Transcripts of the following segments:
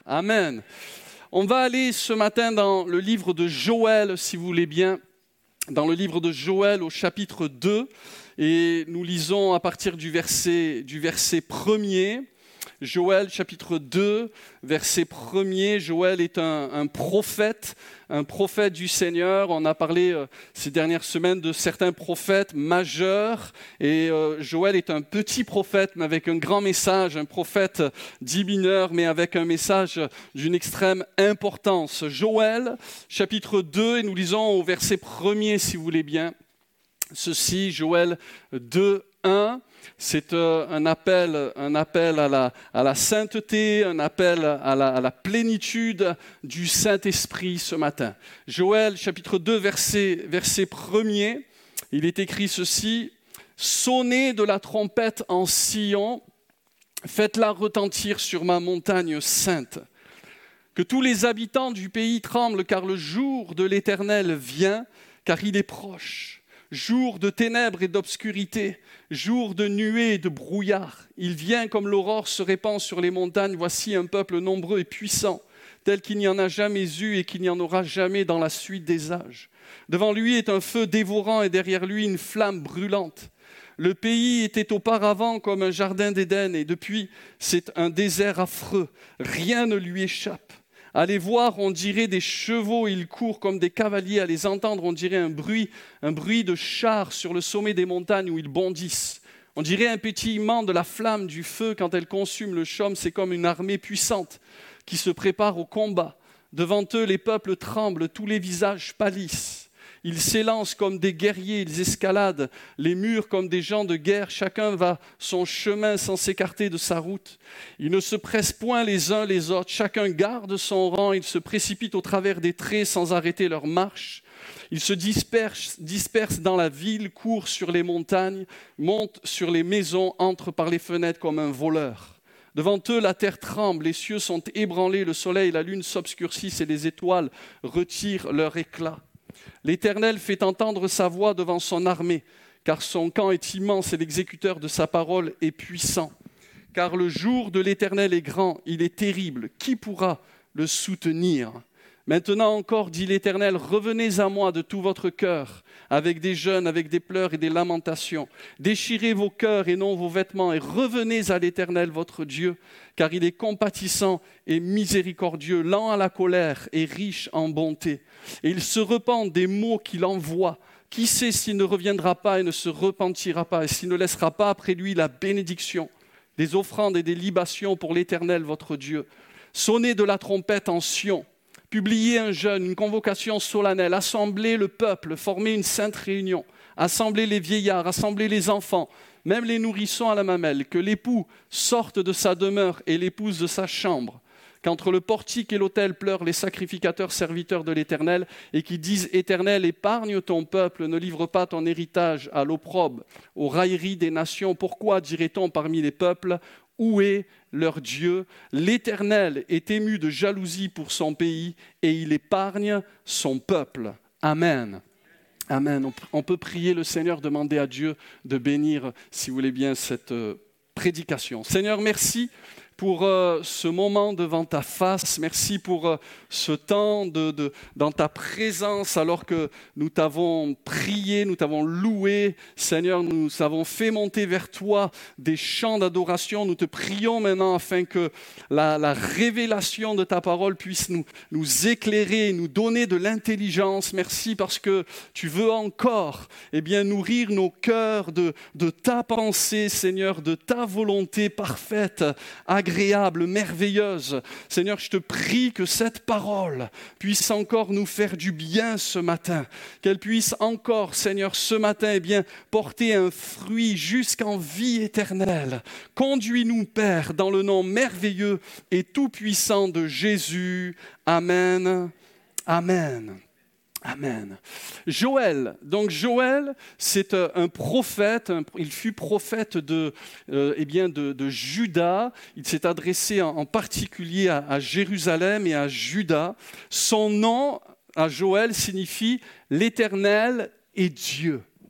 Amen. On va aller ce matin dans le livre de Joël, si vous voulez bien, dans le livre de Joël au chapitre 2, et nous lisons à partir du verset 1er. Joël chapitre 2, verset 1er. Joël est un prophète du Seigneur. On a parlé ces dernières semaines de certains prophètes majeurs. Et Joël est un petit prophète, mais avec un grand message. Un prophète dit mineur, mais avec un message d'une extrême importance. Joël chapitre 2, et nous lisons au verset 1er, si vous voulez bien. Ceci, Joël 2, 1. C'est un appel à la sainteté, un appel à la plénitude du Saint-Esprit ce matin. Joël, chapitre 2, verset 1er, il est écrit ceci: « Sonnez de la trompette en Sion, faites-la retentir sur ma montagne sainte. Que tous les habitants du pays tremblent, car le jour de l'Éternel vient, car il est proche. Jour de ténèbres et d'obscurité, jour de nuées et de brouillard. Il vient comme l'aurore se répand sur les montagnes. Voici un peuple nombreux et puissant, tel qu'il n'y en a jamais eu et qu'il n'y en aura jamais dans la suite des âges. Devant lui est un feu dévorant et derrière lui une flamme brûlante. Le pays était auparavant comme un jardin d'Éden et depuis c'est un désert affreux. Rien ne lui échappe. À les voir, on dirait des chevaux, ils courent comme des cavaliers. À les entendre, on dirait un bruit de chars sur le sommet des montagnes où ils bondissent. On dirait un pétillement de la flamme du feu quand elle consume le chaume. C'est comme une armée puissante qui se prépare au combat. Devant eux, les peuples tremblent, tous les visages pâlissent. Ils s'élancent comme des guerriers, ils escaladent les murs comme des gens de guerre. Chacun va son chemin sans s'écarter de sa route. Ils ne se pressent point les uns les autres. Chacun garde son rang. Ils se précipitent au travers des traits sans arrêter leur marche. Ils se dispersent dans la ville, courent sur les montagnes, montent sur les maisons, entrent par les fenêtres comme un voleur. Devant eux, la terre tremble, les cieux sont ébranlés, le soleil et la lune s'obscurcissent et les étoiles retirent leur éclat. L'Éternel fait entendre sa voix devant son armée, car son camp est immense et l'exécuteur de sa parole est puissant. Car le jour de l'Éternel est grand, il est terrible. Qui pourra le soutenir ? Maintenant encore, dit l'Éternel, revenez à moi de tout votre cœur, avec des jeûnes, avec des pleurs et des lamentations. Déchirez vos cœurs et non vos vêtements, et revenez à l'Éternel votre Dieu, car il est compatissant et miséricordieux, lent à la colère et riche en bonté. Et il se repent des maux qu'il envoie. Qui sait s'il ne reviendra pas et ne se repentira pas, et s'il ne laissera pas après lui la bénédiction, des offrandes et des libations pour l'Éternel votre Dieu. Sonnez de la trompette en Sion. Publiez un jeûne, une convocation solennelle, assemblez le peuple, formez une sainte réunion, assemblez les vieillards, assemblez les enfants, même les nourrissons à la mamelle, que l'époux sorte de sa demeure et l'épouse de sa chambre, qu'entre le portique et l'autel pleurent les sacrificateurs serviteurs de l'Éternel et qui disent « Éternel, épargne ton peuple, ne livre pas ton héritage à l'opprobre, aux railleries des nations. Pourquoi dirait-on parmi les peuples ? Où est leur Dieu ? L'Éternel est ému de jalousie pour son pays et il épargne son peuple. » Amen. Amen. On peut prier le Seigneur, demander à Dieu de bénir, si vous voulez bien, cette prédication. Seigneur, merci pour ce moment devant ta face. Merci pour ce temps dans ta présence alors que nous t'avons prié, nous t'avons loué. Seigneur, nous avons fait monter vers toi des chants d'adoration. Nous te prions maintenant afin que la révélation de ta parole puisse nous éclairer, nous donner de l'intelligence. Merci parce que tu veux encore nourrir nos cœurs de ta pensée, Seigneur, de ta volonté parfaite, agréable, merveilleuse. Seigneur, je te prie que cette parole puisse encore nous faire du bien ce matin, qu'elle puisse encore, Seigneur, ce matin, porter un fruit jusqu'en vie éternelle. Conduis-nous, Père, dans le nom merveilleux et tout-puissant de Jésus. Amen. Amen. Amen. Joël, c'est un prophète, il fut prophète de Juda. Il s'est adressé en particulier à Jérusalem et à Juda. Son nom, à Joël, signifie « l'Éternel est Dieu ».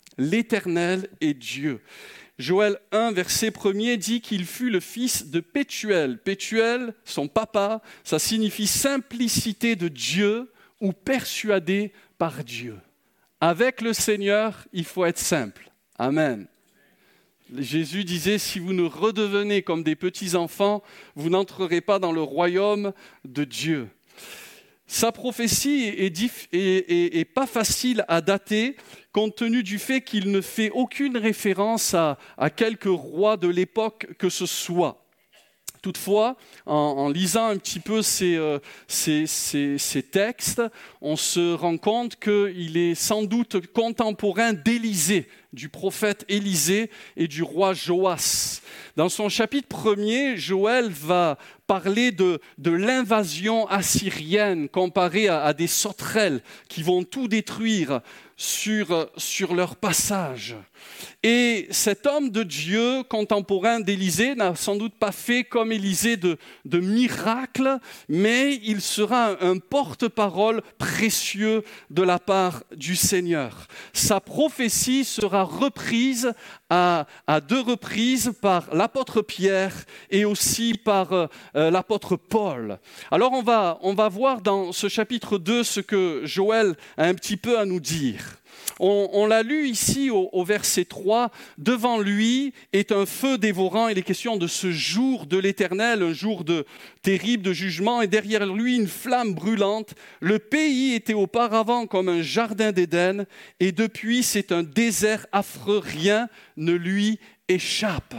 L'Éternel est Dieu. Joël 1, verset 1er dit qu'il fut le fils de Pétuel. Pétuel, son papa, ça signifie simplicité de Dieu ou persuadé par Dieu. Avec le Seigneur, il faut être simple. Amen. Jésus disait, si vous ne redevenez comme des petits-enfants, vous n'entrerez pas dans le royaume de Dieu. Sa prophétie est pas facile à dater, compte tenu du fait qu'il ne fait aucune référence à quelque roi de l'époque que ce soit. Toutefois, en lisant un petit peu ces textes, on se rend compte qu'il est sans doute contemporain d'Élisée, du prophète Élisée et du roi Joas. Dans son chapitre 1er, Joël va parler de l'invasion assyrienne comparée à des sauterelles qui vont tout détruire sur leur passage. Et cet homme de Dieu contemporain d'Élisée n'a sans doute pas fait comme Élisée de miracles, mais il sera un porte-parole précieux de la part du Seigneur. Sa prophétie sera reprise à 2 reprises par l'apôtre Pierre et aussi par l'apôtre Paul. Alors on va voir dans ce chapitre 2 ce que Joël a un petit peu à nous dire. On l'a lu ici au verset 3, « Devant lui est un feu dévorant », il est question de ce jour de l'Éternel, un jour terrible de jugement, et derrière lui une flamme brûlante. Le pays était auparavant comme un jardin d'Éden, et depuis c'est un désert affreux, rien ne lui échappe.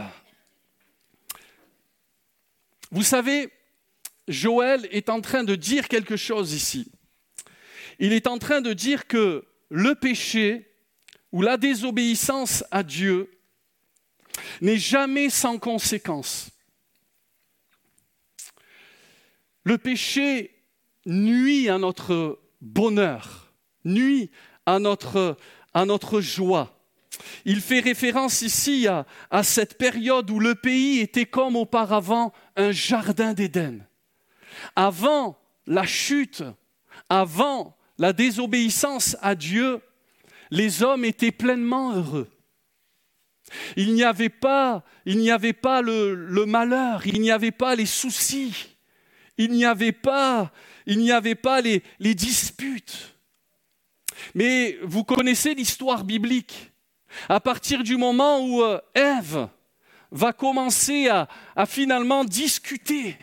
Vous savez, Joël est en train de dire quelque chose ici. Il est en train de dire que le péché ou la désobéissance à Dieu n'est jamais sans conséquence. Le péché nuit à notre bonheur, nuit à notre joie. Il fait référence ici à cette période où le pays était comme auparavant un jardin d'Éden. Avant la chute, avant la désobéissance à Dieu, les hommes étaient pleinement heureux. Il n'y avait pas le malheur, il n'y avait pas les soucis, il n'y avait pas les disputes. Mais vous connaissez l'histoire biblique. À partir du moment où Ève va commencer à finalement discuter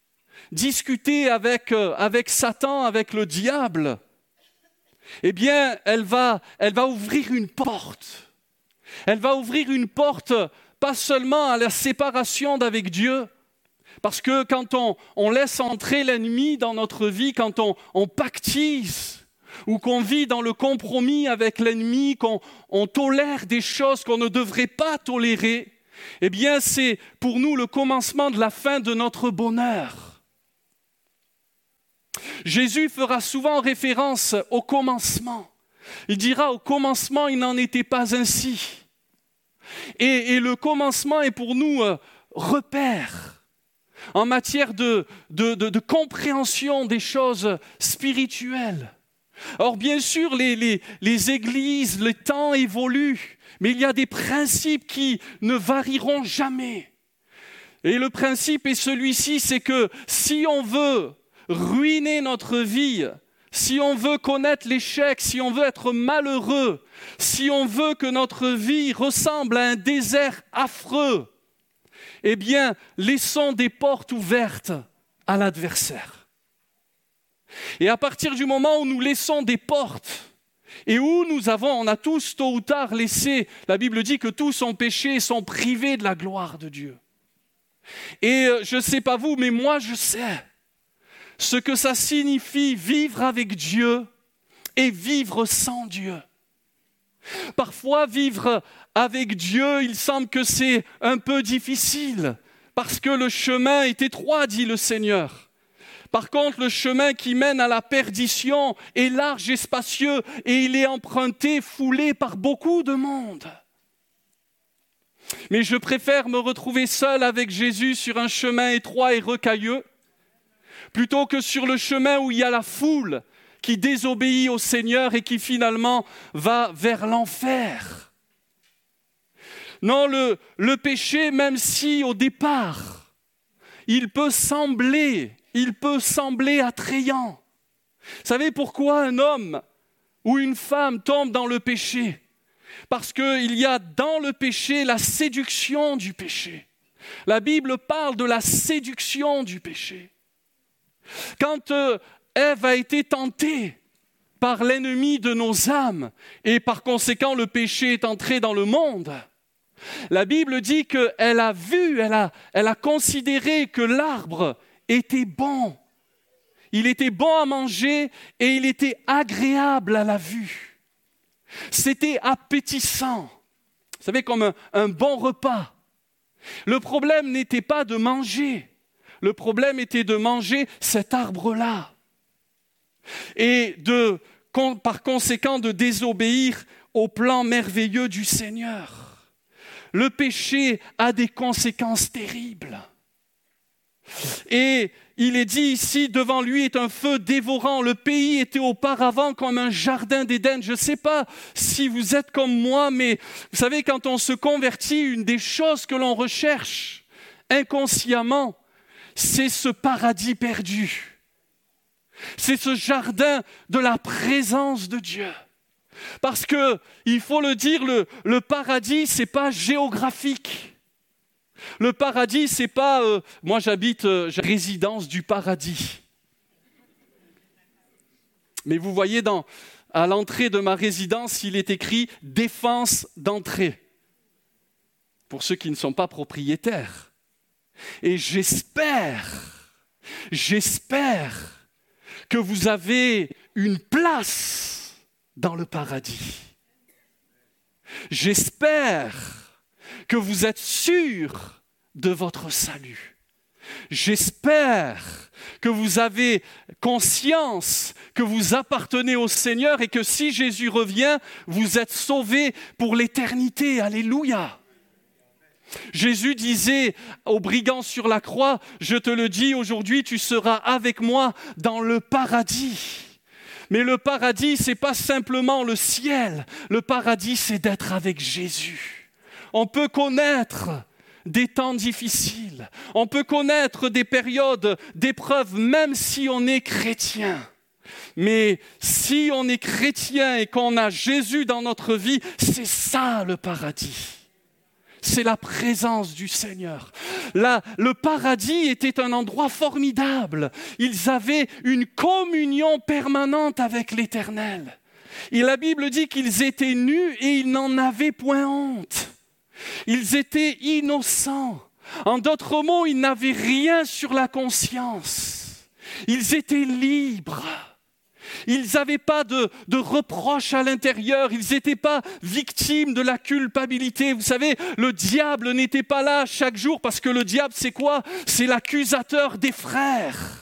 avec Satan, avec le diable, eh bien, elle va ouvrir une porte. Elle va ouvrir une porte, pas seulement à la séparation d'avec Dieu, parce que quand on laisse entrer l'ennemi dans notre vie, quand on pactise, ou qu'on vit dans le compromis avec l'ennemi, qu'on tolère des choses qu'on ne devrait pas tolérer, eh bien, c'est pour nous le commencement de la fin de notre bonheur. Jésus fera souvent référence au commencement. Il dira au commencement, il n'en était pas ainsi. Et le commencement est pour nous repère en matière de compréhension des choses spirituelles. Or, bien sûr, les églises, les temps évoluent, mais il y a des principes qui ne varieront jamais. Et le principe est celui-ci, c'est que si on veut ruiner notre vie, si on veut connaître l'échec, si on veut être malheureux, si on veut que notre vie ressemble à un désert affreux, eh bien, laissons des portes ouvertes à l'adversaire. Et à partir du moment où nous laissons des portes, et où on a tous tôt ou tard laissé, la Bible dit que tous ont péché et sont privés de la gloire de Dieu. Et je ne sais pas vous, mais moi je sais ce que ça signifie vivre avec Dieu et vivre sans Dieu. Parfois, vivre avec Dieu, il semble que c'est un peu difficile, parce que le chemin est étroit, dit le Seigneur. Par contre, le chemin qui mène à la perdition est large et spacieux, et il est emprunté, foulé par beaucoup de monde. Mais je préfère me retrouver seul avec Jésus sur un chemin étroit et rocailleux, plutôt que sur le chemin où il y a la foule qui désobéit au Seigneur et qui finalement va vers l'enfer. Non, le péché, même si au départ, il peut sembler attrayant. Vous savez pourquoi un homme ou une femme tombe dans le péché? Parce qu'il y a dans le péché la séduction du péché. La Bible parle de la séduction du péché. Quand Ève a été tentée par l'ennemi de nos âmes, et par conséquent le péché est entré dans le monde, la Bible dit qu'elle a vu, elle a considéré que l'arbre était bon. Il était bon à manger et il était agréable à la vue. C'était appétissant. Vous savez, comme un bon repas. Le problème n'était pas de manger. Le problème était de manger cet arbre-là. Et par conséquent de désobéir au plan merveilleux du Seigneur. Le péché a des conséquences terribles. Et il est dit ici, devant lui est un feu dévorant. Le pays était auparavant comme un jardin d'Éden. Je ne sais pas si vous êtes comme moi, mais vous savez, quand on se convertit, une des choses que l'on recherche inconsciemment, c'est ce paradis perdu. C'est ce jardin de la présence de Dieu. Parce que, il faut le dire, le paradis, ce n'est pas géographique. Le paradis, c'est pas... moi, j'habite résidence du paradis. Mais vous voyez, à l'entrée de ma résidence, il est écrit « défense d'entrée » pour ceux qui ne sont pas propriétaires. Et j'espère que vous avez une place dans le paradis. J'espère que vous êtes sûr de votre salut. J'espère que vous avez conscience que vous appartenez au Seigneur et que si Jésus revient, vous êtes sauvés pour l'éternité. Alléluia. Jésus disait aux brigands sur la croix, « Je te le dis, aujourd'hui tu seras avec moi dans le paradis. » Mais le paradis, ce n'est pas simplement le ciel. Le paradis, c'est d'être avec Jésus. On peut connaître des temps difficiles. On peut connaître des périodes d'épreuves, même si on est chrétien. Mais si on est chrétien et qu'on a Jésus dans notre vie, c'est ça le paradis. C'est la présence du Seigneur. Le paradis était un endroit formidable. Ils avaient une communion permanente avec l'Éternel. Et la Bible dit qu'ils étaient nus et ils n'en avaient point honte. Ils étaient innocents. En d'autres mots, ils n'avaient rien sur la conscience. Ils étaient libres. Ils n'avaient pas de reproches à l'intérieur. Ils n'étaient pas victimes de la culpabilité. Vous savez, le diable n'était pas là chaque jour parce que le diable, c'est quoi? C'est l'accusateur des frères.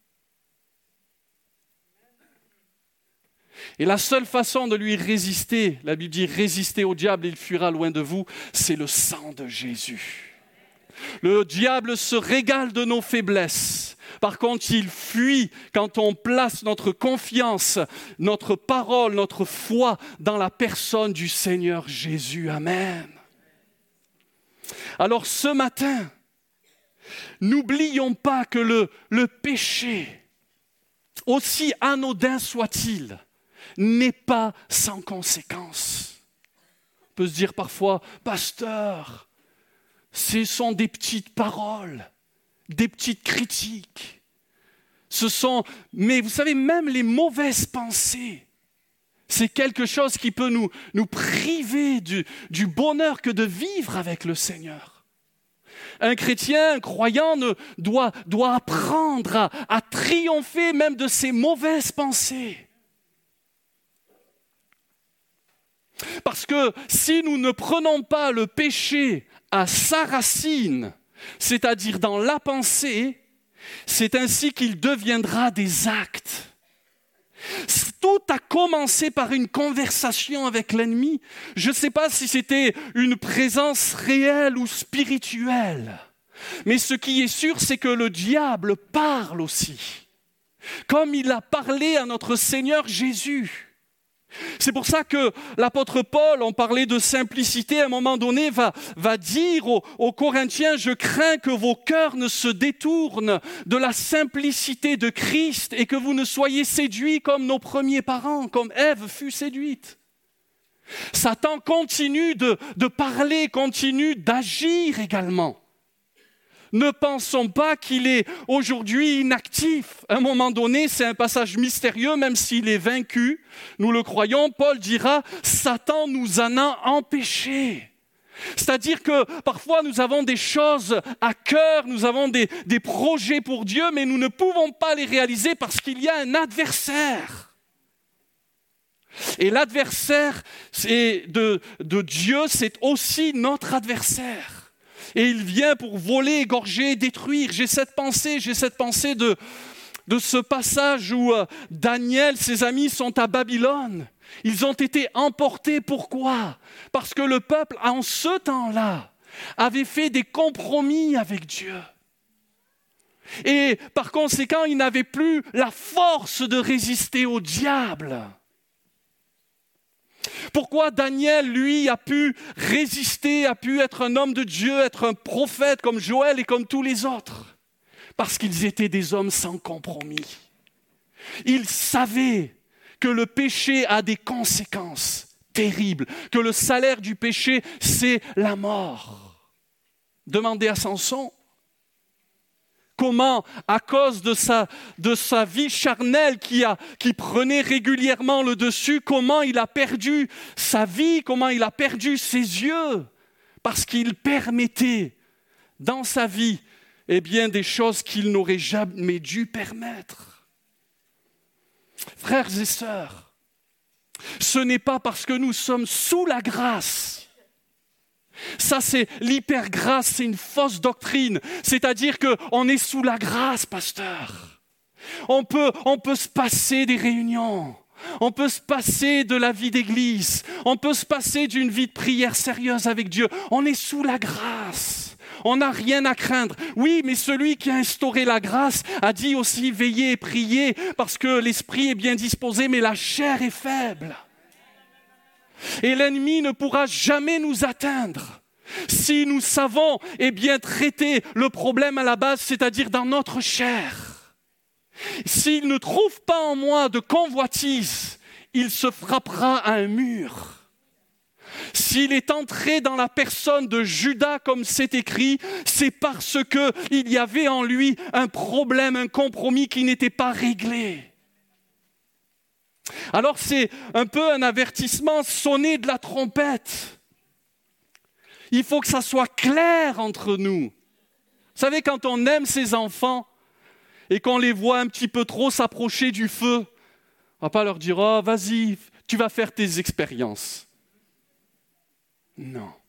Et la seule façon de lui résister, la Bible dit « Résistez au diable, il fuira loin de vous », c'est le sang de Jésus. Le diable se régale de nos faiblesses. Par contre, il fuit quand on place notre confiance, notre parole, notre foi dans la personne du Seigneur Jésus. Amen. Alors ce matin, n'oublions pas que le péché, aussi anodin soit-il, n'est pas sans conséquence. On peut se dire parfois, pasteur, ce sont des petites paroles, des petites critiques. Mais vous savez, même les mauvaises pensées, c'est quelque chose qui peut nous priver du bonheur que de vivre avec le Seigneur. Un chrétien, un croyant doit apprendre à triompher même de ses mauvaises pensées. Parce que si nous ne prenons pas le péché à sa racine, c'est-à-dire dans la pensée, c'est ainsi qu'il deviendra des actes. Tout a commencé par une conversation avec l'ennemi. Je ne sais pas si c'était une présence réelle ou spirituelle. Mais ce qui est sûr, c'est que le diable parle aussi. Comme il a parlé à notre Seigneur Jésus. C'est pour ça que l'apôtre Paul, on parlait de simplicité, à un moment donné, va dire aux Corinthiens, « Je crains que vos cœurs ne se détournent de la simplicité de Christ et que vous ne soyez séduits comme nos premiers parents, comme Ève fut séduite. » Satan continue de parler, continue d'agir également. Ne pensons pas qu'il est aujourd'hui inactif. À un moment donné, c'est un passage mystérieux, même s'il est vaincu. Nous le croyons, Paul dira, Satan nous en a empêchés. C'est-à-dire que parfois nous avons des choses à cœur, nous avons des projets pour Dieu, mais nous ne pouvons pas les réaliser parce qu'il y a un adversaire. Et l'adversaire de Dieu, c'est aussi notre adversaire. Et il vient pour voler, égorger, détruire. J'ai cette pensée de ce passage où Daniel, ses amis sont à Babylone. Ils ont été emportés. Pourquoi ? Parce que le peuple, en ce temps-là, avait fait des compromis avec Dieu. Et par conséquent, ils n'avaient plus la force de résister au diable. Pourquoi Daniel, lui, a pu résister, a pu être un homme de Dieu, être un prophète comme Joël et comme tous les autres ? Parce qu'ils étaient des hommes sans compromis. Ils savaient que le péché a des conséquences terribles, que le salaire du péché, c'est la mort. Demandez à Samson. Comment, à cause de sa vie charnelle qui prenait régulièrement le dessus, comment il a perdu sa vie, comment il a perdu ses yeux, parce qu'il permettait dans sa vie des choses qu'il n'aurait jamais dû permettre. Frères et sœurs, ce n'est pas parce que nous sommes sous la grâce. Ça, c'est l'hypergrâce, c'est une fausse doctrine. C'est-à-dire qu'on est sous la grâce, pasteur. On peut se passer des réunions. On peut se passer de la vie d'église. On peut se passer d'une vie de prière sérieuse avec Dieu. On est sous la grâce. On n'a rien à craindre. Oui, mais celui qui a instauré la grâce a dit aussi veillez et priez parce que l'esprit est bien disposé, mais la chair est faible. Et l'ennemi ne pourra jamais nous atteindre si nous savons traiter le problème à la base, c'est-à-dire dans notre chair. S'il ne trouve pas en moi de convoitise, il se frappera à un mur. S'il est entré dans la personne de Judas, comme c'est écrit, c'est parce qu'il y avait en lui un problème, un compromis qui n'était pas réglé. Alors c'est un peu un avertissement, sonner de la trompette. Il faut que ça soit clair entre nous. Vous savez, quand on aime ses enfants et qu'on les voit un petit peu trop s'approcher du feu, on ne va pas leur dire « Oh, vas-y, tu vas faire tes expériences. » Non.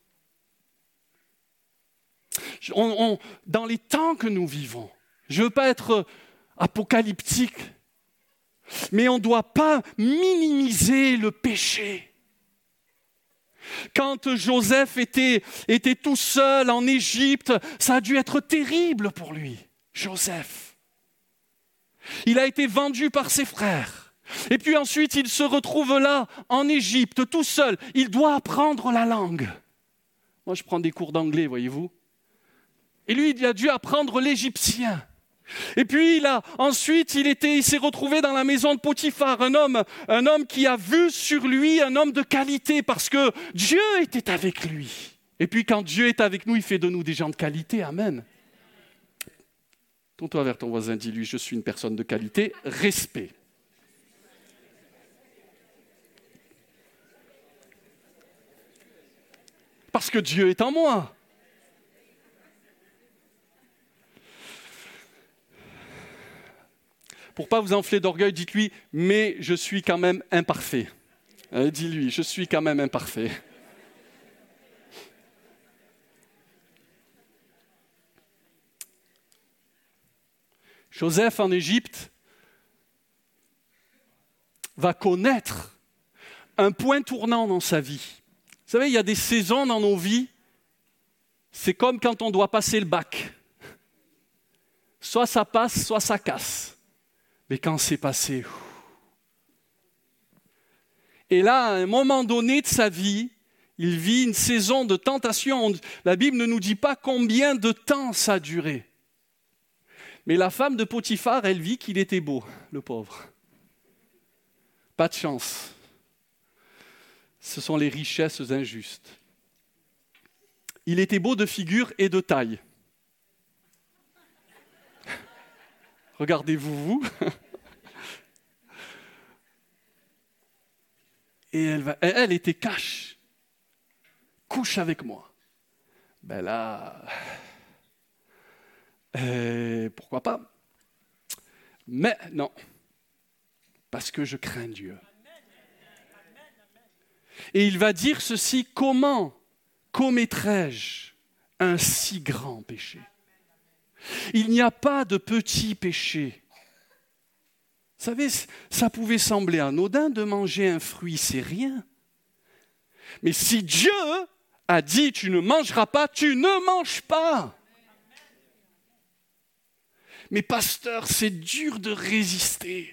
Dans les temps que nous vivons, je ne veux pas être apocalyptique, mais on ne doit pas minimiser le péché. Quand Joseph était tout seul en Égypte, ça a dû être terrible pour lui, Joseph. Il a été vendu par ses frères. Et puis ensuite, il se retrouve là, en Égypte, tout seul. Il doit apprendre la langue. Moi, je prends des cours d'anglais, voyez-vous. Et lui, il a dû apprendre l'égyptien. Et puis ensuite, il s'est retrouvé dans la maison de Potiphar, un homme qui a vu sur lui un homme de qualité parce que Dieu était avec lui. Et puis quand Dieu est avec nous, il fait de nous des gens de qualité, amen. Tourne-toi vers ton voisin, dis-lui, je suis une personne de qualité, respect. Parce que Dieu est en moi. Pour ne pas vous enfler d'orgueil, dites-lui, mais je suis quand même imparfait. Dis-lui, je suis quand même imparfait. Joseph en Égypte va connaître un point tournant dans sa vie. Vous savez, il y a des saisons dans nos vies, c'est comme quand on doit passer le bac. Soit ça passe, soit ça casse. Mais quand c'est passé, Et là, à un moment donné de sa vie, il vit une saison de tentation. La Bible ne nous dit pas combien de temps ça a duré. Mais la femme de Potiphar, elle vit qu'il était beau, le pauvre. Pas de chance. Ce sont les richesses injustes. Il était beau de figure et de taille. Regardez-vous, vous. Et elle était cash. Couche avec moi. Ben là, pourquoi pas? Mais non, parce que je crains Dieu. Et il va dire ceci: comment commettrais-je un si grand péché? Il n'y a pas de petit péché. Vous savez, ça pouvait sembler anodin de manger un fruit, c'est rien. Mais si Dieu a dit tu ne mangeras pas, tu ne manges pas. Mais pasteur, c'est dur de résister.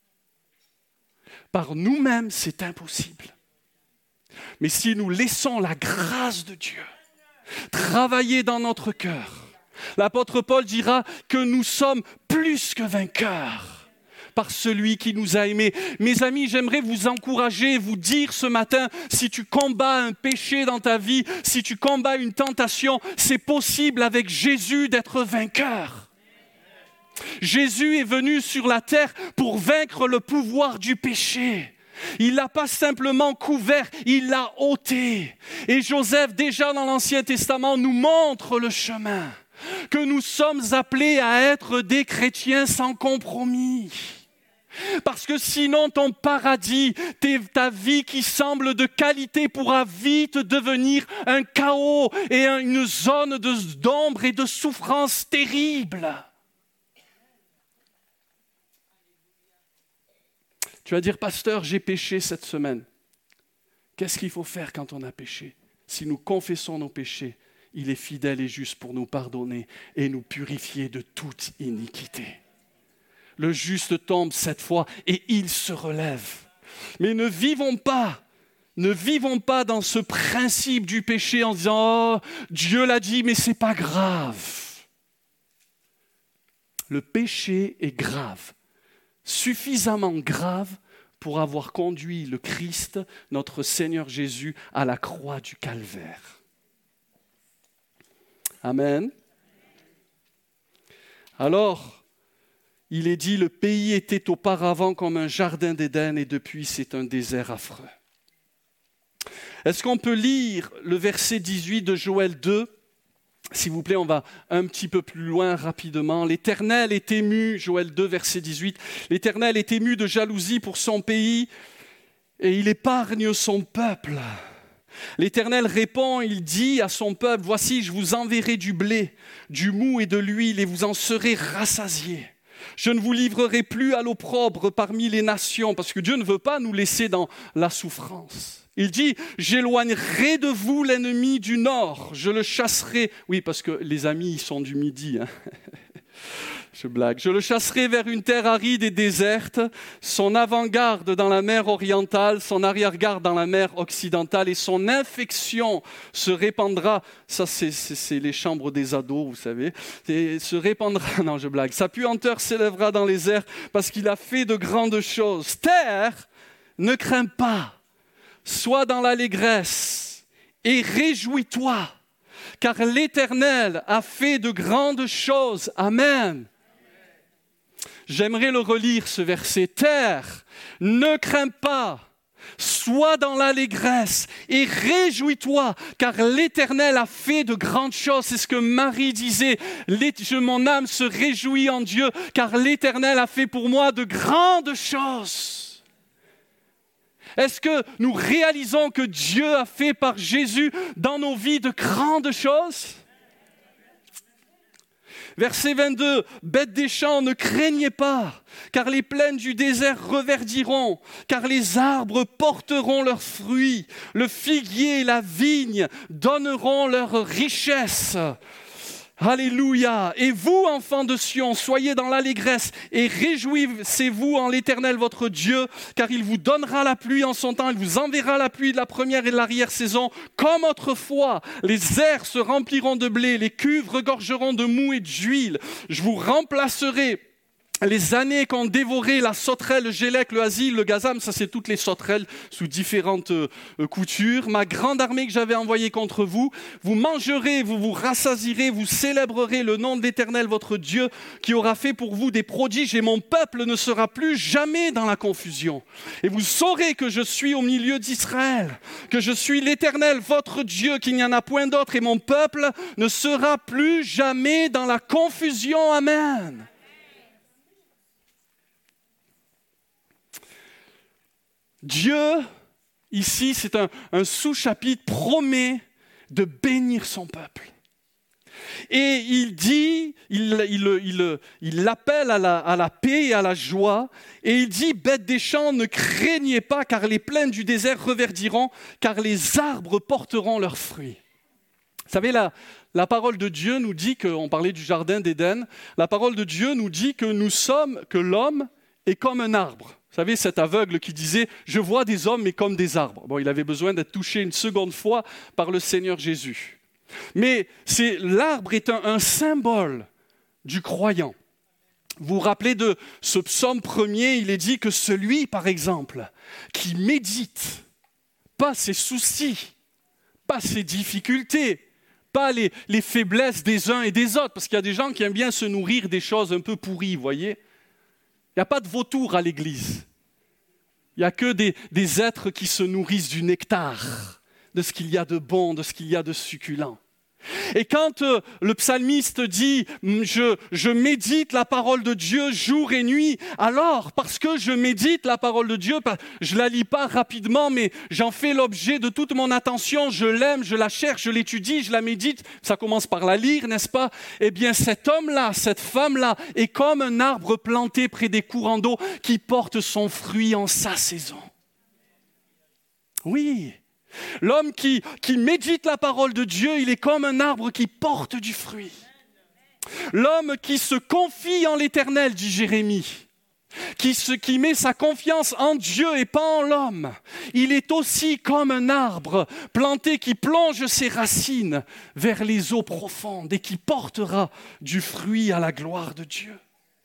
Par nous-mêmes, c'est impossible. Mais si nous laissons la grâce de Dieu travailler dans notre cœur, l'apôtre Paul dira que nous sommes plus que vainqueurs par celui qui nous a aimés. Mes amis, j'aimerais vous encourager, vous dire ce matin, si tu combats un péché dans ta vie, si tu combats une tentation, c'est possible avec Jésus d'être vainqueur. Jésus est venu sur la terre pour vaincre le pouvoir du péché. Il ne l'a pas simplement couvert, il l'a ôté. Et Joseph, déjà dans l'Ancien Testament, nous montre le chemin. Que nous sommes appelés à être des chrétiens sans compromis. Parce que sinon ton paradis, ta vie qui semble de qualité pourra vite devenir un chaos et une zone d'ombre et de souffrance terrible. Tu vas dire, pasteur, j'ai péché cette semaine. Qu'est-ce qu'il faut faire quand on a péché? Si nous confessons nos péchés, il est fidèle et juste pour nous pardonner et nous purifier de toute iniquité. Le juste tombe cette fois et il se relève. Mais ne vivons pas dans ce principe du péché en disant « Oh, Dieu l'a dit, mais c'est pas grave. » Le péché est grave, suffisamment grave pour avoir conduit le Christ, notre Seigneur Jésus, à la croix du Calvaire. Amen. Alors, il est dit, le pays était auparavant comme un jardin d'Éden et depuis c'est un désert affreux. Est-ce qu'on peut lire le verset 18 de Joël 2? S'il vous plaît, on va un petit peu plus loin rapidement. L'Éternel est ému, Joël 2, verset 18, l'Éternel est ému de jalousie pour son pays et il épargne son peuple. L'Éternel répond, il dit à son peuple, « Voici, je vous enverrai du blé, du mou et de l'huile, et vous en serez rassasiés. Je ne vous livrerai plus à l'opprobre parmi les nations, parce que Dieu ne veut pas nous laisser dans la souffrance. Il dit, « J'éloignerai de vous l'ennemi du nord, je le chasserai. » Oui, parce que les amis, ils sont du midi. Hein. Je blague. « Je le chasserai vers une terre aride et déserte, son avant-garde dans la mer orientale, son arrière-garde dans la mer occidentale, et son infection se répandra. » Ça, c'est les chambres des ados, vous savez. Et se répandra, non, je blague. « Sa puanteur s'élèvera dans les airs, parce qu'il a fait de grandes choses. Terre, ne crains pas, sois dans l'allégresse, et réjouis-toi, car l'Éternel a fait de grandes choses. » Amen. J'aimerais le relire, ce verset. « Terre, ne crains pas, sois dans l'allégresse et réjouis-toi, car l'Éternel a fait de grandes choses. » C'est ce que Marie disait. « Mon âme se réjouit en Dieu, car l'Éternel a fait pour moi de grandes choses. » Est-ce que nous réalisons que Dieu a fait par Jésus dans nos vies de grandes choses? Verset 22, « Bêtes des champs, ne craignez pas, car les plaines du désert reverdiront, car les arbres porteront leurs fruits, le figuier et la vigne donneront leur richesse. » Alléluia. Et vous, enfants de Sion, soyez dans l'allégresse et réjouissez-vous en l'Éternel votre Dieu, car il vous donnera la pluie en son temps, il vous enverra la pluie de la première et de l'arrière-saison. Comme autrefois, les airs se rempliront de blé, les cuves regorgeront de moût et d'huile. Je vous remplacerai les années qu'ont dévoré la sauterelle, le gélec, le asile, le gazam, ça c'est toutes les sauterelles sous différentes coutures. Ma grande armée que j'avais envoyée contre vous, vous mangerez, vous vous rassasierez, vous célébrerez le nom de l'Éternel votre Dieu qui aura fait pour vous des prodiges et mon peuple ne sera plus jamais dans la confusion. Et vous saurez que je suis au milieu d'Israël, que je suis l'Éternel votre Dieu, qu'il n'y en a point d'autre et mon peuple ne sera plus jamais dans la confusion. Amen. Dieu, ici, c'est un sous-chapitre, promet de bénir son peuple. Et il dit, il appelle à la paix et à la joie, et il dit, bêtes des champs, ne craignez pas, car les plaines du désert reverdiront, car les arbres porteront leurs fruits. Vous savez, la parole de Dieu nous dit, on parlait du jardin d'Éden, la parole de Dieu nous dit que l'homme est comme un arbre. Vous savez, cet aveugle qui disait « Je vois des hommes, mais comme des arbres ». Bon, il avait besoin d'être touché une seconde fois par le Seigneur Jésus. Mais l'arbre est un symbole du croyant. Vous vous rappelez de ce psaume premier, il est dit que celui, par exemple, qui médite, pas ses soucis, pas ses difficultés, pas les faiblesses des uns et des autres, parce qu'il y a des gens qui aiment bien se nourrir des choses un peu pourries, vous voyez. Il n'y a pas de vautours à l'église. Il n'y a que des êtres qui se nourrissent du nectar, de ce qu'il y a de bon, de ce qu'il y a de succulent. Et quand le psalmiste dit « Je médite la parole de Dieu jour et nuit », alors, parce que je médite la parole de Dieu, je ne la lis pas rapidement, mais j'en fais l'objet de toute mon attention, je l'aime, je la cherche, je l'étudie, je la médite, ça commence par la lire, n'est-ce pas? Eh bien, cet homme-là, cette femme-là, est comme un arbre planté près des courants d'eau qui porte son fruit en sa saison. Oui. L'homme qui médite la parole de Dieu, il est comme un arbre qui porte du fruit. L'homme qui se confie en l'Éternel, dit Jérémie, qui met sa confiance en Dieu et pas en l'homme, il est aussi comme un arbre planté qui plonge ses racines vers les eaux profondes et qui portera du fruit à la gloire de Dieu.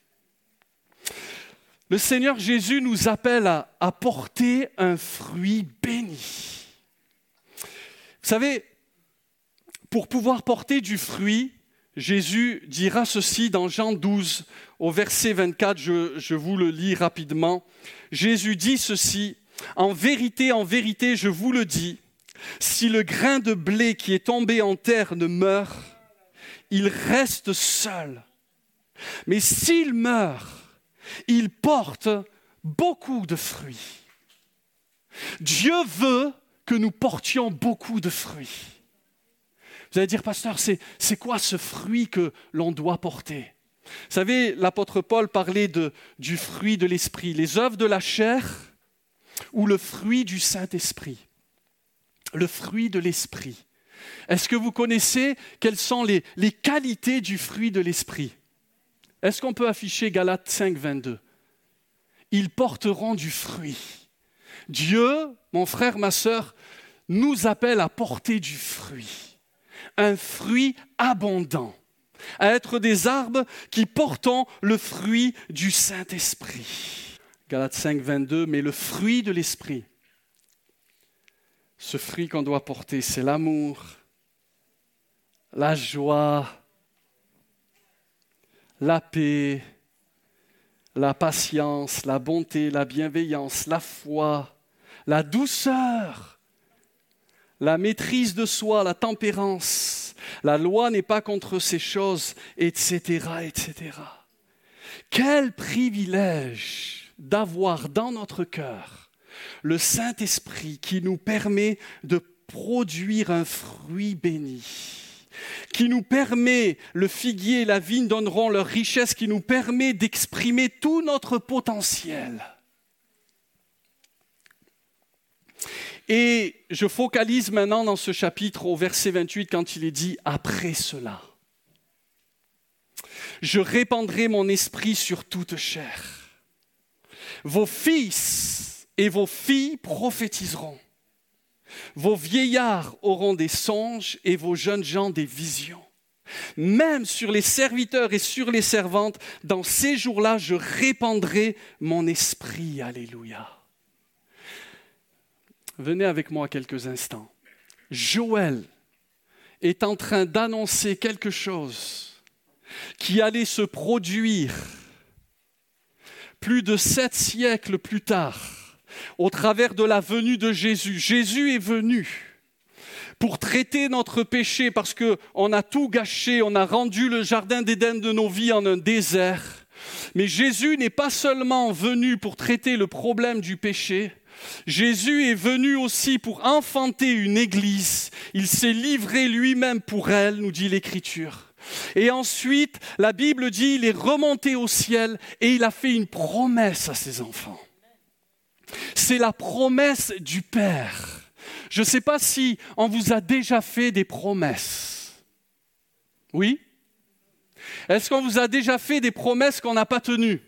Le Seigneur Jésus nous appelle à porter un fruit béni. Vous savez, pour pouvoir porter du fruit, Jésus dira ceci dans Jean 12, au verset 24, je vous le lis rapidement. Jésus dit ceci, « En vérité, je vous le dis, si le grain de blé qui est tombé en terre ne meurt, il reste seul. Mais s'il meurt, il porte beaucoup de fruits. » Dieu veut que nous portions beaucoup de fruits. Vous allez dire, pasteur, c'est quoi ce fruit que l'on doit porter? Vous savez, l'apôtre Paul parlait du fruit de l'esprit, les œuvres de la chair ou le fruit du Saint-Esprit. Le fruit de l'esprit. Est-ce que vous connaissez quelles sont les qualités du fruit de l'esprit? Est-ce qu'on peut afficher Galates 5, 22? Ils porteront du fruit. Dieu, mon frère, ma sœur, nous appelle à porter du fruit. Un fruit abondant. À être des arbres qui portent le fruit du Saint-Esprit. Galates 5, 22, mais le fruit de l'Esprit, ce fruit qu'on doit porter, c'est l'amour, la joie, la paix, la patience, la bonté, la bienveillance, la foi, la douceur, la maîtrise de soi, la tempérance. La loi n'est pas contre ces choses, etc., etc. Quel privilège d'avoir dans notre cœur le Saint-Esprit qui nous permet de produire un fruit béni, qui nous permet, le figuier et la vigne donneront leur richesse, qui nous permet d'exprimer tout notre potentiel. Et je focalise maintenant dans ce chapitre au verset 28 quand il est dit « après cela ». Je répandrai mon esprit sur toute chair. Vos fils et vos filles prophétiseront. Vos vieillards auront des songes et vos jeunes gens des visions. Même sur les serviteurs et sur les servantes, dans ces jours-là, je répandrai mon esprit. Alléluia. Venez avec moi quelques instants. Joël est en train d'annoncer quelque chose qui allait se produire plus de 7 siècles plus tard, au travers de la venue de Jésus. Jésus est venu pour traiter notre péché parce qu'on a tout gâché, on a rendu le jardin d'Éden de nos vies en un désert. Mais Jésus n'est pas seulement venu pour traiter le problème du péché, Jésus est venu aussi pour enfanter une église. Il s'est livré lui-même pour elle, nous dit l'Écriture. Et ensuite, la Bible dit, il est remonté au ciel et il a fait une promesse à ses enfants. C'est la promesse du Père. Je ne sais pas si on vous a déjà fait des promesses. Oui? Est-ce qu'on vous a déjà fait des promesses qu'on n'a pas tenues?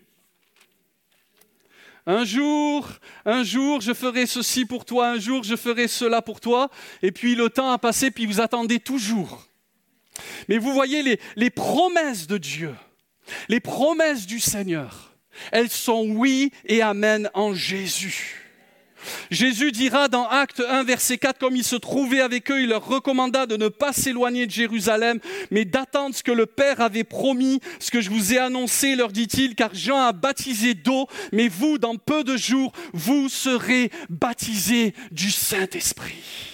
Un jour, je ferai ceci pour toi, un jour, je ferai cela pour toi. Et puis le temps a passé, puis vous attendez toujours. Mais vous voyez, les promesses de Dieu, les promesses du Seigneur, elles sont oui et amen en Jésus. Jésus dira dans Actes 1, verset 4, comme il se trouvait avec eux, il leur recommanda de ne pas s'éloigner de Jérusalem, mais d'attendre ce que le Père avait promis, ce que je vous ai annoncé, leur dit-il, car Jean a baptisé d'eau, mais vous, dans peu de jours, vous serez baptisés du Saint-Esprit.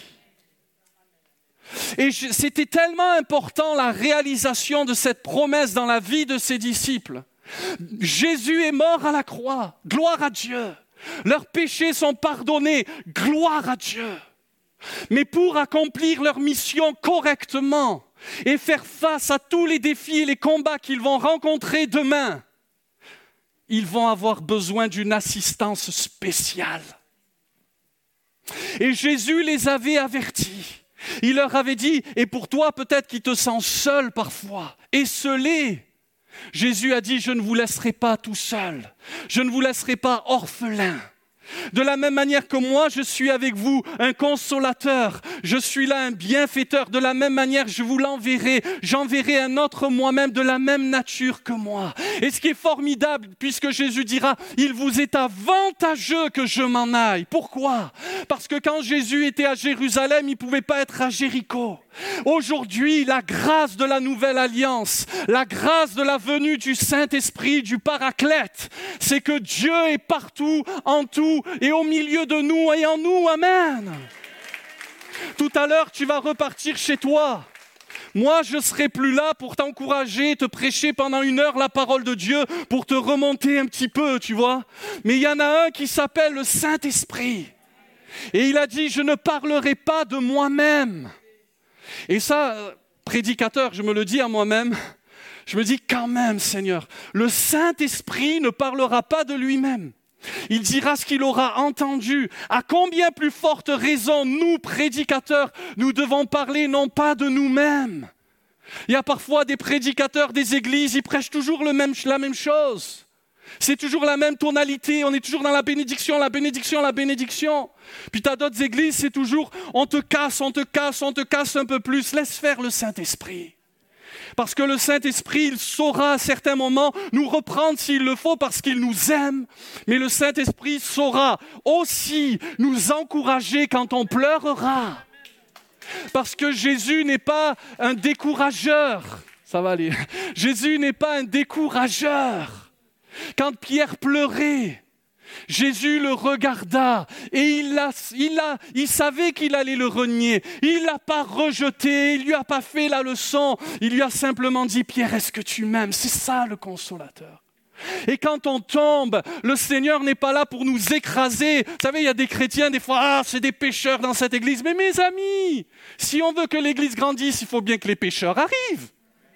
Et c'était tellement important la réalisation de cette promesse dans la vie de ses disciples. Jésus est mort à la croix, gloire à Dieu. Leurs péchés sont pardonnés, gloire à Dieu. Mais pour accomplir leur mission correctement et faire face à tous les défis et les combats qu'ils vont rencontrer demain, ils vont avoir besoin d'une assistance spéciale. Et Jésus les avait avertis. Il leur avait dit, et pour toi peut-être qui te sens seul parfois, esseulé, Jésus a dit, je ne vous laisserai pas tout seul, je ne vous laisserai pas orphelin. De la même manière que moi, je suis avec vous, un consolateur, je suis là un bienfaiteur, de la même manière, je vous l'enverrai, j'enverrai un autre moi-même de la même nature que moi. Et ce qui est formidable, puisque Jésus dira, il vous est avantageux que je m'en aille. Pourquoi? Parce que quand Jésus était à Jérusalem, il ne pouvait pas être à Jéricho. Aujourd'hui, la grâce de la nouvelle alliance, la grâce de la venue du Saint-Esprit, du Paraclète, c'est que Dieu est partout, en tout et au milieu de nous et en nous. Amen. Tout à l'heure, tu vas repartir chez toi. Moi, je ne serai plus là pour t'encourager, te prêcher pendant 1 heure la parole de Dieu, pour te remonter un petit peu, tu vois. Mais il y en a un qui s'appelle le Saint-Esprit. Et il a dit, je ne parlerai pas de moi-même. Et ça, prédicateur, je me le dis à moi-même, je me dis quand même, Seigneur, le Saint-Esprit ne parlera pas de lui-même. Il dira ce qu'il aura entendu. À combien plus forte raison, nous, prédicateurs, nous devons parler non pas de nous-mêmes. Il y a parfois des prédicateurs des églises, ils prêchent toujours la même chose. C'est toujours la même tonalité, on est toujours dans la bénédiction, la bénédiction, la bénédiction. Puis tu as d'autres églises, c'est toujours on te casse un peu plus. Laisse faire le Saint-Esprit. Parce que le Saint-Esprit, il saura à certains moments nous reprendre s'il le faut parce qu'il nous aime. Mais le Saint-Esprit saura aussi nous encourager quand on pleurera. Parce que Jésus n'est pas un décourageur. Ça va aller. Jésus n'est pas un décourageur. Quand Pierre pleurait, Jésus le regarda et il savait qu'il allait le renier. Il ne l'a pas rejeté, il ne lui a pas fait la leçon. Il lui a simplement dit, Pierre, est-ce que tu m'aimes? C'est ça le consolateur. Et quand on tombe, le Seigneur n'est pas là pour nous écraser. Vous savez, il y a des chrétiens, des fois, c'est des pécheurs dans cette église. Mais mes amis, si on veut que l'église grandisse, il faut bien que les pécheurs arrivent.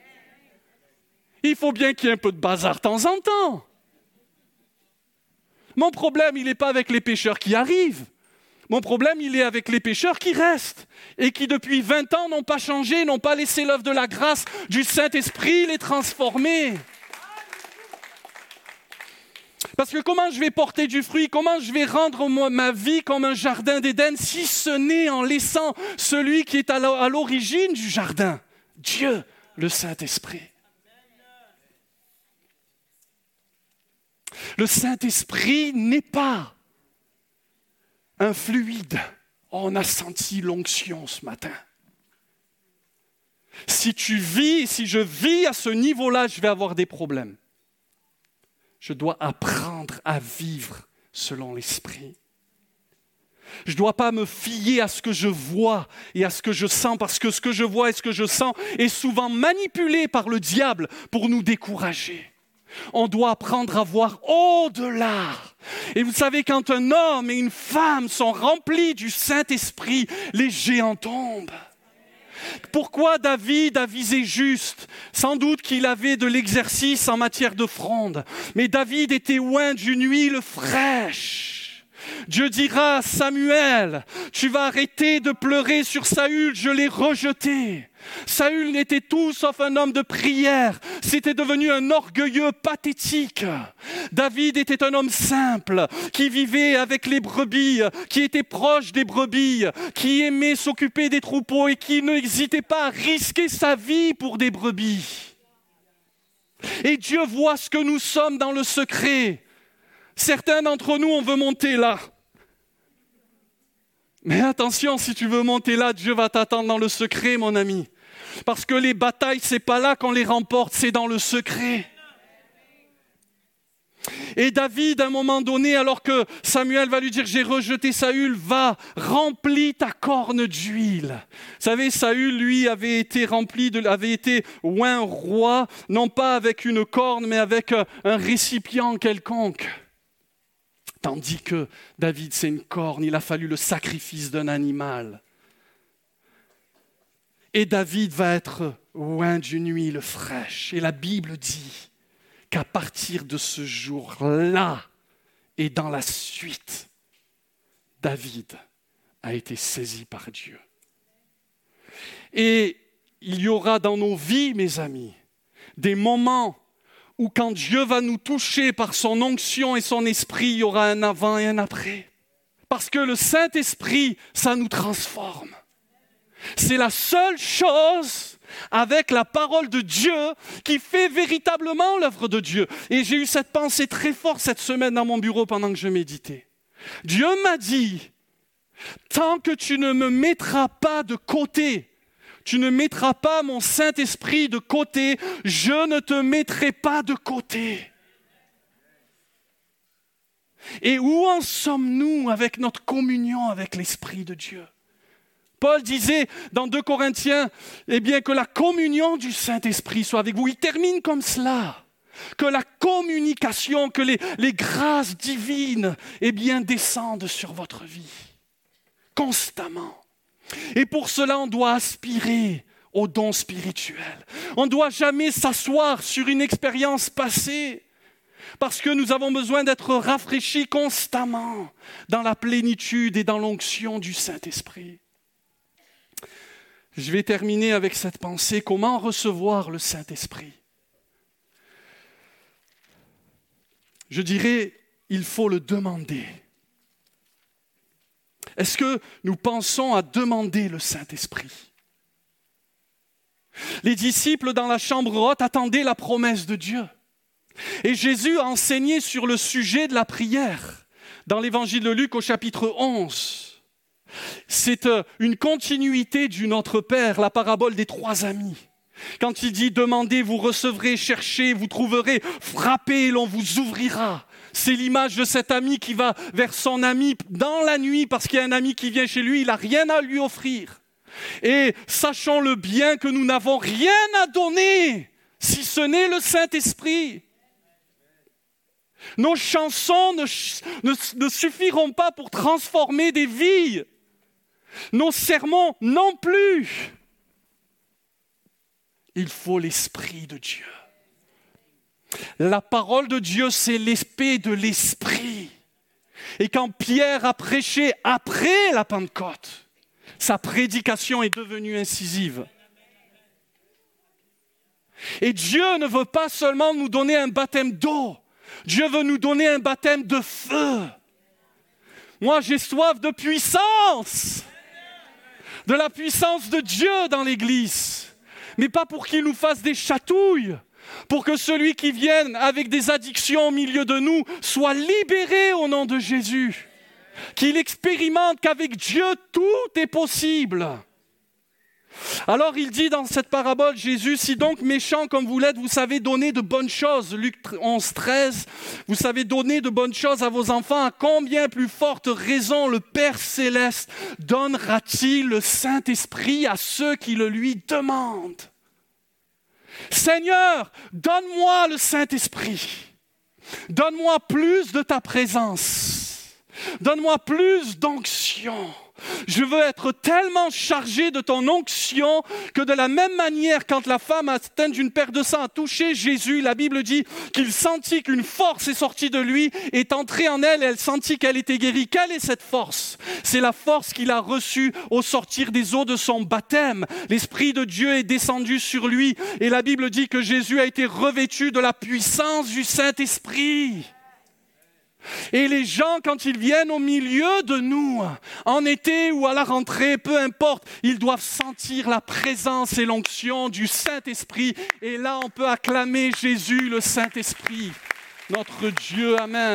Il faut bien qu'il y ait un peu de bazar de temps en temps. Mon problème, il n'est pas avec les pécheurs qui arrivent. Mon problème, il est avec les pécheurs qui restent et qui, depuis 20 ans, n'ont pas changé, n'ont pas laissé l'œuvre de la grâce du Saint-Esprit les transformer. Parce que comment je vais porter du fruit, comment je vais rendre ma vie comme un jardin d'Éden, si ce n'est en laissant celui qui est à l'origine du jardin, Dieu, le Saint-Esprit. Le Saint-Esprit n'est pas un fluide. Oh, on a senti l'onction ce matin. Si je vis à ce niveau-là, je vais avoir des problèmes. Je dois apprendre à vivre selon l'Esprit. Je ne dois pas me fier à ce que je vois et à ce que je sens, parce que ce que je vois et ce que je sens est souvent manipulé par le diable pour nous décourager. On doit apprendre à voir au-delà. Et vous savez, quand un homme et une femme sont remplis du Saint-Esprit, les géants tombent. Pourquoi David a visé juste? Sans doute qu'il avait de l'exercice en matière de fronde, mais David était oint d'une huile fraîche. Dieu dira à Samuel, tu vas arrêter de pleurer sur Saül, je l'ai rejeté. Saül n'était tout sauf un homme de prière, c'était devenu un orgueilleux pathétique. David était un homme simple, qui vivait avec les brebis, qui était proche des brebis, qui aimait s'occuper des troupeaux et qui n'hésitait pas à risquer sa vie pour des brebis. Et Dieu voit ce que nous sommes dans le secret. Certains d'entre nous, on veut monter là. Mais attention, si tu veux monter là, Dieu va t'attendre dans le secret, mon ami. Parce que les batailles, c'est pas là qu'on les remporte, c'est dans le secret. Et David, à un moment donné, alors que Samuel va lui dire « J'ai rejeté Saül, va, remplis ta corne d'huile. » Vous savez, Saül, lui, avait été oint roi, non pas avec une corne, mais avec un récipient quelconque. Tandis que David, c'est une corne, il a fallu le sacrifice d'un animal. Et David va être oint d'une huile fraîche. Et la Bible dit qu'à partir de ce jour-là et dans la suite, David a été saisi par Dieu. Et il y aura dans nos vies, mes amis, des moments où quand Dieu va nous toucher par son onction et son esprit, il y aura un avant et un après. Parce que le Saint-Esprit, ça nous transforme. C'est la seule chose avec la parole de Dieu qui fait véritablement l'œuvre de Dieu. Et j'ai eu cette pensée très forte cette semaine dans mon bureau pendant que je méditais. Dieu m'a dit, tant que tu ne me mettras pas de côté, tu ne mettras pas mon Saint-Esprit de côté, je ne te mettrai pas de côté. Et où en sommes-nous avec notre communion avec l'Esprit de Dieu? Paul disait dans 2 Corinthiens, que la communion du Saint-Esprit soit avec vous. Il termine comme cela, que la communication, que les grâces divines, descendent sur votre vie, constamment. Et pour cela, on doit aspirer aux dons spirituels. On ne doit jamais s'asseoir sur une expérience passée, parce que nous avons besoin d'être rafraîchis constamment dans la plénitude et dans l'onction du Saint-Esprit. Je vais terminer avec cette pensée. Comment recevoir le Saint-Esprit? Je dirais, il faut le demander. Est-ce que nous pensons à demander le Saint-Esprit? Les disciples dans la chambre haute attendaient la promesse de Dieu. Et Jésus a enseigné sur le sujet de la prière dans l'évangile de Luc au chapitre 11. C'est une continuité du Notre Père, la parabole des 3 amis. Quand il dit « Demandez, vous recevrez, cherchez, vous trouverez, frappez, et l'on vous ouvrira ». C'est l'image de cet ami qui va vers son ami dans la nuit parce qu'il y a un ami qui vient chez lui, il n'a rien à lui offrir. Et sachons-le bien que nous n'avons rien à donner si ce n'est le Saint-Esprit. Nos chansons ne suffiront pas pour transformer des vies. Nos sermons non plus. Il faut l'Esprit de Dieu. La parole de Dieu, c'est l'épée de l'Esprit. Et quand Pierre a prêché après la Pentecôte, sa prédication est devenue incisive. Et Dieu ne veut pas seulement nous donner un baptême d'eau, Dieu veut nous donner un baptême de feu. Moi, j'ai soif de puissance, de la puissance de Dieu dans l'Église, mais pas pour qu'il nous fasse des chatouilles, pour que celui qui vienne avec des addictions au milieu de nous soit libéré au nom de Jésus, qu'il expérimente qu'avec Dieu, tout est possible. Alors il dit dans cette parabole, Jésus, si donc méchants comme vous l'êtes, vous savez donner de bonnes choses, Luc 11, 13, vous savez donner de bonnes choses à vos enfants, à combien plus forte raison le Père Céleste donnera-t-il le Saint-Esprit à ceux qui le lui demandent? Seigneur, donne-moi le Saint-Esprit, donne-moi plus de ta présence, donne-moi plus d'onction. Je veux être tellement chargé de ton onction que de la même manière, quand la femme atteinte d'une perte de sang a touché Jésus, la Bible dit qu'il sentit qu'une force est sortie de lui, est entrée en elle, et elle sentit qu'elle était guérie. Quelle est cette force? C'est la force qu'il a reçue au sortir des eaux de son baptême. L'Esprit de Dieu est descendu sur lui, et la Bible dit que Jésus a été revêtu de la puissance du Saint-Esprit. Et les gens, quand ils viennent au milieu de nous, en été ou à la rentrée, peu importe, ils doivent sentir la présence et l'onction du Saint-Esprit. Et là, on peut acclamer Jésus, le Saint-Esprit, notre Dieu. Amen.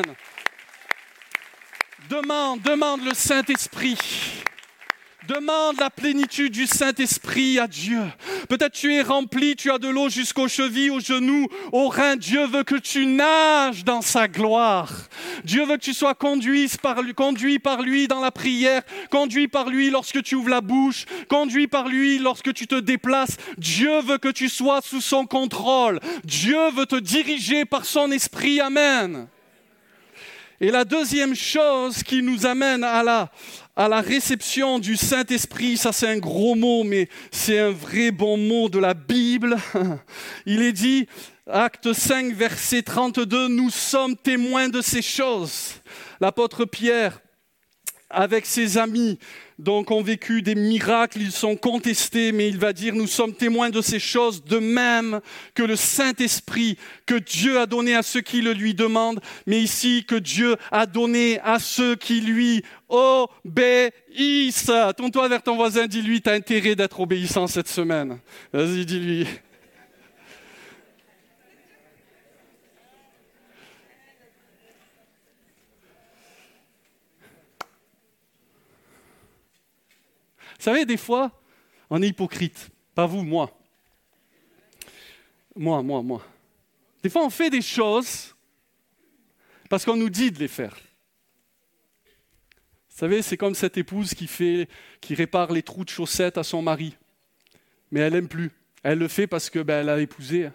Demande le Saint-Esprit. Demande la plénitude du Saint-Esprit à Dieu. Peut-être tu es rempli, tu as de l'eau jusqu'aux chevilles, aux genoux, aux reins. Dieu veut que tu nages dans sa gloire. Dieu veut que tu sois conduit par lui dans la prière, conduit par lui lorsque tu ouvres la bouche, conduit par lui lorsque tu te déplaces. Dieu veut que tu sois sous son contrôle. Dieu veut te diriger par son esprit. Amen. Et la deuxième chose qui nous amène à la réception du Saint-Esprit, ça c'est un gros mot, mais c'est un vrai bon mot de la Bible. Il est dit, Acte 5, verset 32, « Nous sommes témoins de ces choses. » L'apôtre Pierre, avec ses amis, donc ont vécu des miracles, ils sont contestés, mais il va dire, nous sommes témoins de ces choses, de même que le Saint-Esprit que Dieu a donné à ceux qui le lui demandent, mais ici que Dieu a donné à ceux qui lui obéissent. Tourne-toi vers ton voisin, dis-lui, tu as intérêt d'être obéissant cette semaine. Vas-y, dis-lui. Vous savez, des fois, on est hypocrite. Pas vous, moi. Moi. Des fois, on fait des choses parce qu'on nous dit de les faire. Vous savez, c'est comme cette épouse qui répare les trous de chaussettes à son mari. Mais elle n'aime plus. Elle le fait parce que elle a épousé.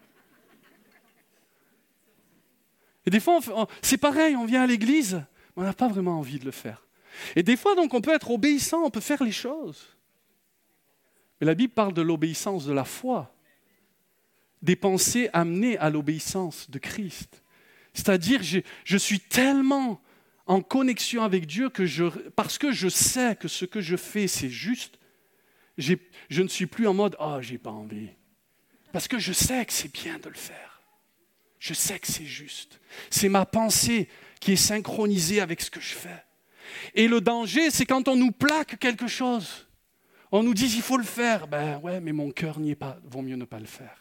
Et des fois, c'est pareil, on vient à l'église, mais on n'a pas vraiment envie de le faire. Et des fois, donc, on peut être obéissant, on peut faire les choses. Mais la Bible parle de l'obéissance de la foi, des pensées amenées à l'obéissance de Christ. C'est-à-dire, je suis tellement en connexion avec Dieu que parce que je sais que ce que je fais, c'est juste, je ne suis plus en mode « Ah, j'ai pas envie ». Parce que je sais que c'est bien de le faire. Je sais que c'est juste. C'est ma pensée qui est synchronisée avec ce que je fais. Et le danger, c'est quand on nous plaque quelque chose. On nous dit, il faut le faire. Ouais, mais mon cœur n'y est pas. Vaut mieux ne pas le faire.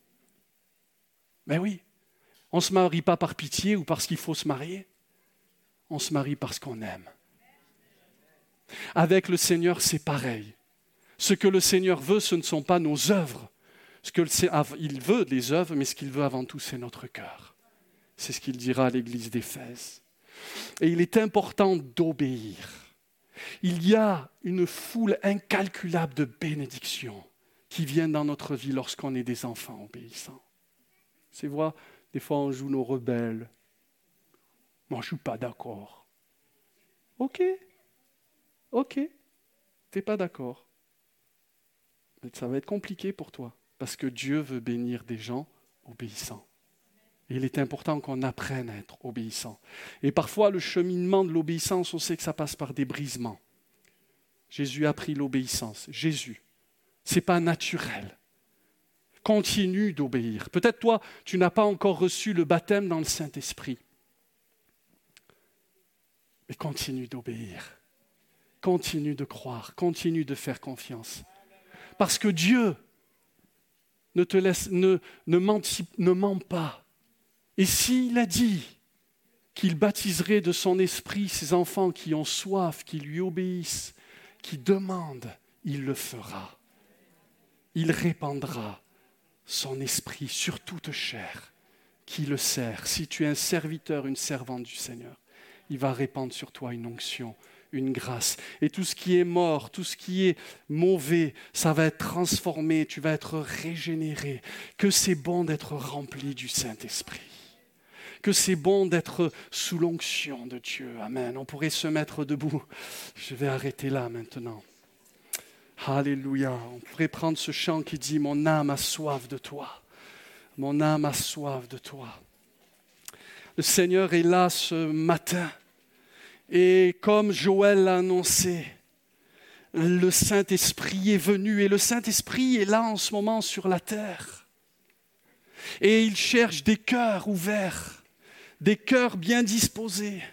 Oui. On ne se marie pas par pitié ou parce qu'il faut se marier. On se marie parce qu'on aime. Avec le Seigneur, c'est pareil. Ce que le Seigneur veut, ce ne sont pas nos œuvres. Il veut les œuvres, mais ce qu'il veut avant tout, c'est notre cœur. C'est ce qu'il dira à l'église d'Éphèse. Et il est important d'obéir. Il y a une foule incalculable de bénédictions qui viennent dans notre vie lorsqu'on est des enfants obéissants. C'est vrai, des fois on joue nos rebelles. Moi, je ne suis pas d'accord. Ok, t'es pas d'accord. Mais ça va être compliqué pour toi, parce que Dieu veut bénir des gens obéissants. Et il est important qu'on apprenne à être obéissant. Et parfois, le cheminement de l'obéissance, on sait que ça passe par des brisements. Jésus a appris l'obéissance. Jésus, ce n'est pas naturel. Continue d'obéir. Peut-être toi, tu n'as pas encore reçu le baptême dans le Saint-Esprit. Mais continue d'obéir. Continue de croire. Continue de faire confiance. Parce que Dieu ne ment pas. Et s'il a dit qu'il baptiserait de son esprit ses enfants qui ont soif, qui lui obéissent, qui demandent, il le fera. Il répandra son esprit sur toute chair qui le sert. Si tu es un serviteur, une servante du Seigneur, il va répandre sur toi une onction, une grâce. Et tout ce qui est mort, tout ce qui est mauvais, ça va être transformé, tu vas être régénéré. Que c'est bon d'être rempli du Saint-Esprit. Que c'est bon d'être sous l'onction de Dieu. Amen. On pourrait se mettre debout. Je vais arrêter là maintenant. Alléluia. On pourrait prendre ce chant qui dit « Mon âme a soif de toi. Mon âme a soif de toi. » Le Seigneur est là ce matin. Et comme Joël l'a annoncé, le Saint-Esprit est venu. Et le Saint-Esprit est là en ce moment sur la terre. Et il cherche des cœurs ouverts, des cœurs bien disposés.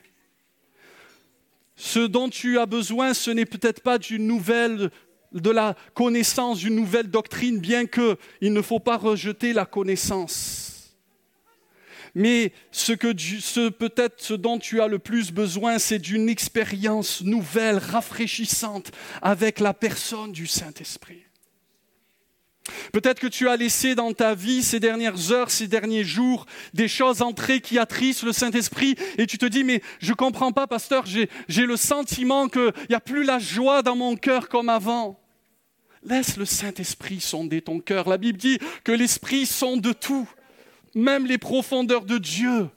Ce dont tu as besoin, ce n'est peut-être pas de la connaissance, d'une nouvelle doctrine, bien qu'il ne faut pas rejeter la connaissance. Mais peut-être ce dont tu as le plus besoin, c'est d'une expérience nouvelle, rafraîchissante, avec la personne du Saint-Esprit. Peut-être que tu as laissé dans ta vie ces dernières heures, ces derniers jours, des choses entrer qui attristent le Saint-Esprit et tu te dis, mais je ne comprends pas, pasteur, j'ai le sentiment qu'il n'y a plus la joie dans mon cœur comme avant. Laisse le Saint-Esprit sonder ton cœur. La Bible dit que l'Esprit sonde tout, même les profondeurs de Dieu.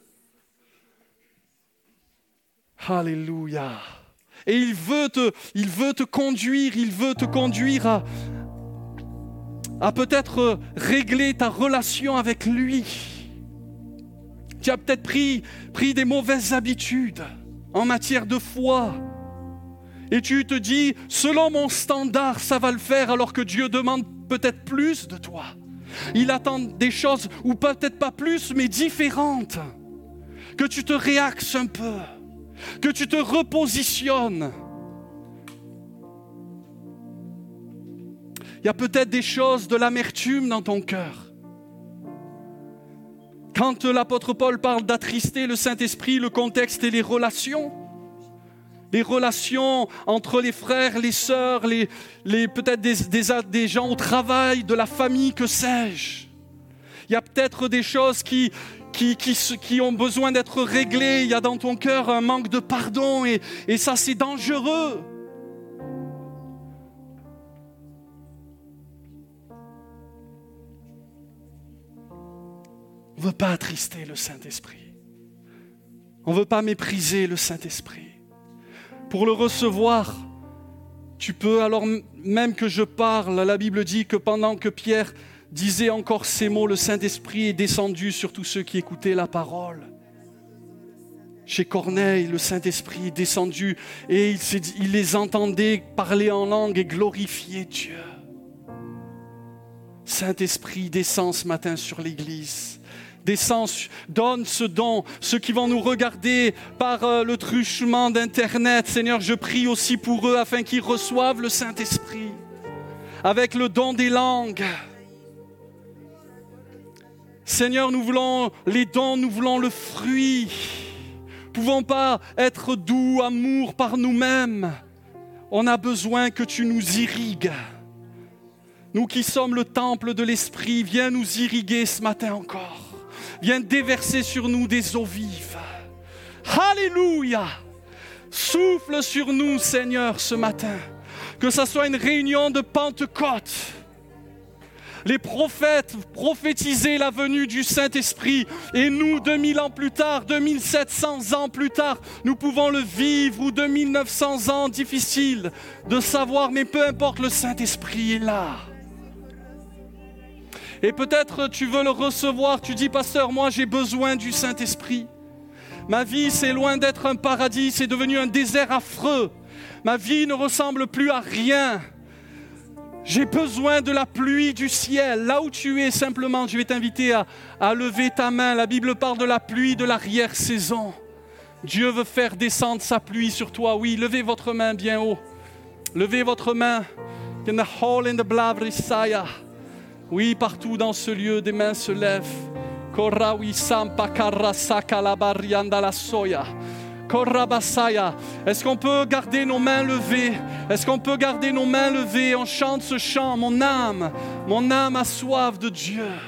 Alléluia. Et il veut te conduire à peut-être régler ta relation avec lui. Tu as peut-être pris des mauvaises habitudes en matière de foi. Et tu te dis, selon mon standard, ça va le faire, alors que Dieu demande peut-être plus de toi. Il attend des choses, ou peut-être pas plus, mais différentes. Que tu te réaxes un peu, que tu te repositionnes. Il y a peut-être des choses, de l'amertume dans ton cœur. Quand l'apôtre Paul parle d'attrister le Saint-Esprit, le contexte est les relations. Les relations entre les frères, les sœurs, peut-être des gens au travail, de la famille, que sais-je. Il y a peut-être des choses qui ont besoin d'être réglées. Il y a dans ton cœur un manque de pardon et ça, c'est dangereux. On ne veut pas attrister le Saint-Esprit. On ne veut pas mépriser le Saint-Esprit. Pour le recevoir, tu peux, alors même que je parle, la Bible dit que pendant que Pierre disait encore ces mots, le Saint-Esprit est descendu sur tous ceux qui écoutaient la parole. Chez Corneille, le Saint-Esprit est descendu et il les entendait parler en langue et glorifier Dieu. Saint-Esprit, descends ce matin sur l'Église. Descends, donne ce don. Ceux qui vont nous regarder par le truchement d'Internet, Seigneur, je prie aussi pour eux afin qu'ils reçoivent le Saint-Esprit avec le don des langues. Seigneur, nous voulons les dons, nous voulons le fruit. Nous ne pouvons pas être doux, amour par nous-mêmes. On a besoin que tu nous irrigues. Nous qui sommes le temple de l'Esprit, viens nous irriguer ce matin encore. Viens déverser sur nous des eaux vives. Alléluia! Souffle sur nous, Seigneur, ce matin. Que ça soit une réunion de Pentecôte. Les prophètes prophétisaient la venue du Saint-Esprit. Et nous, 2000 ans plus tard, 2700 ans plus tard, nous pouvons le vivre, ou 2900 ans, difficile de savoir, mais peu importe, le Saint-Esprit est là. Et peut-être tu veux le recevoir, tu dis, pasteur, moi j'ai besoin du Saint-Esprit. Ma vie, c'est loin d'être un paradis, c'est devenu un désert affreux. Ma vie ne ressemble plus à rien. J'ai besoin de la pluie du ciel. Là où tu es, simplement, je vais t'inviter à lever ta main. La Bible parle de la pluie de l'arrière-saison. Dieu veut faire descendre sa pluie sur toi. Oui, levez votre main bien haut. Levez votre main. Oui, partout dans ce lieu, des mains se lèvent. Est-ce qu'on peut garder nos mains levées? Est-ce qu'on peut garder nos mains levées? On chante ce chant, mon âme a soif de Dieu.